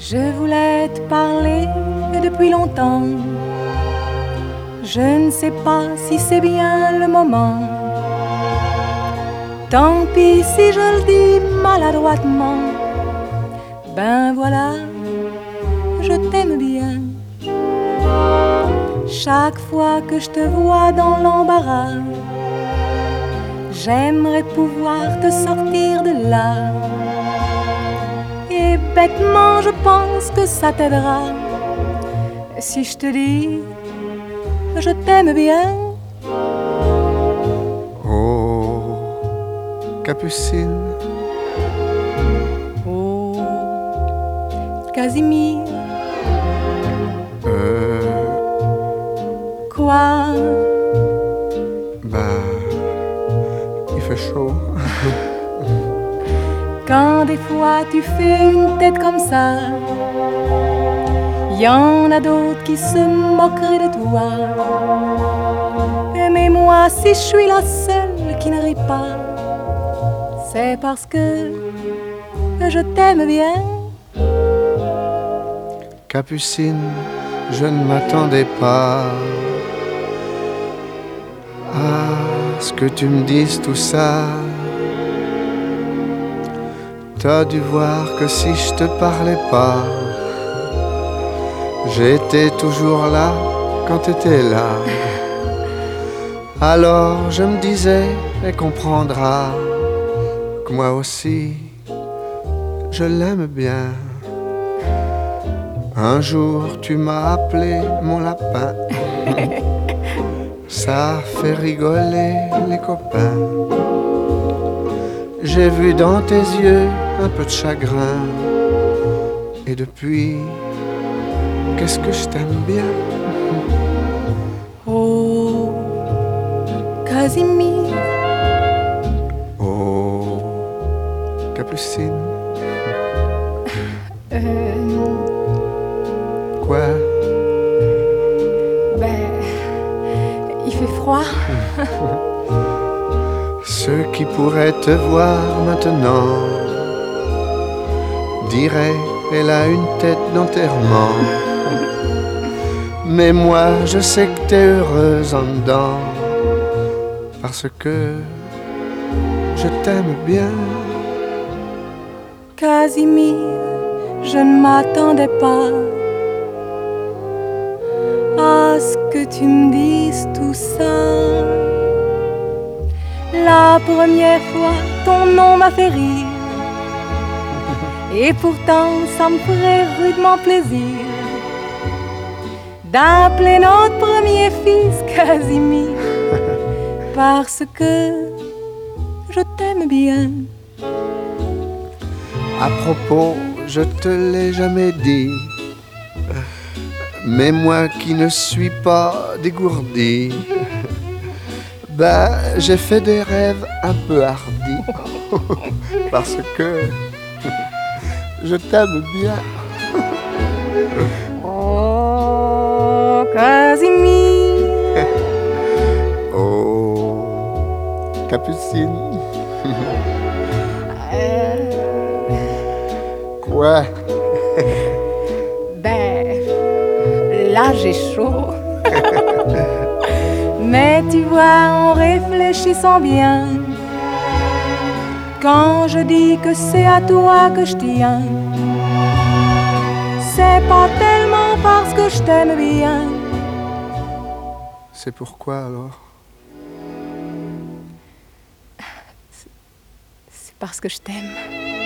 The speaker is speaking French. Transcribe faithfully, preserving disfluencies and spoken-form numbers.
Je voulais te parler depuis longtemps. Je ne sais pas si c'est bien le moment. Tant pis si je le dis maladroitement. Ben voilà, je t'aime bien. Chaque fois que je te vois dans l'embarras, j'aimerais pouvoir te sortir de là. Et bêtement je pense que ça t'aidera si je te dis je t'aime bien. Oh, Capucine. Oh, Casimir. Euh... Quoi? Bah... il fait chaud. Quand des fois tu fais une tête comme ça, y en a d'autres qui se moqueraient de toi. Mais moi, si je suis la seule qui ne rit pas, c'est parce que je t'aime bien. Capucine, je ne m'attendais pas à ce que tu me dises tout ça. T'as dû voir que si je te parlais pas, j'étais toujours là quand t'étais là. Alors je me disais, elle comprendra que moi aussi, je l'aime bien. Un jour tu m'as appelé mon lapin. Ça fait rigoler les copains. J'ai vu dans tes yeux un peu de chagrin. Et depuis, qu'est-ce que je t'aime bien. Oh, Casimir. Oh, Capucine. Euh... Quoi? Ben, il fait froid. Ceux qui pourraient te voir maintenant diraient, elle a une tête d'enterrement. Mais moi, je sais que t'es heureuse en dedans, parce que je t'aime bien. Casimir, je ne m'attendais pas à ce que tu me dises tout ça. La première fois, ton nom m'a fait rire, et pourtant ça me ferait rudement plaisir d'appeler notre premier fils Casimir, parce que je t'aime bien. À propos, je te l'ai jamais dit, mais moi qui ne suis pas dégourdi, bah j'ai fait des rêves un peu hardis, parce que je t'aime bien. Oh, Casimir. Oh, Capucine. Euh... Quoi? Ben, là j'ai chaud. Mais tu vois, en réfléchissant bien, quand je dis que c'est à toi que je tiens, c'est pas tellement parce que je t'aime bien. C'est pourquoi alors? C'est parce que je t'aime.